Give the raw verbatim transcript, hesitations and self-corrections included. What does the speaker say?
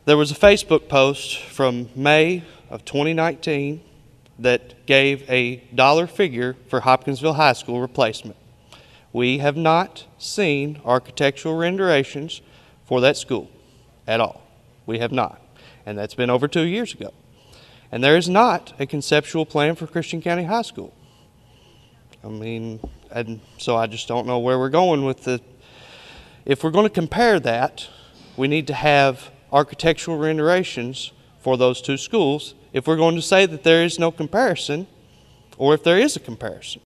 There was a Facebook post from May of twenty nineteen that gave a dollar figure for Hopkinsville High School replacement. We have not seen architectural renderings for that school at all. We have not. And that's been over two years ago. And there is not a conceptual plan for Christian County High School. I mean, and so I just don't know where we're going with the, if we're going to compare that, we need to have architectural renderings for those two schools if we're going to say that there is no comparison, or if there is a comparison.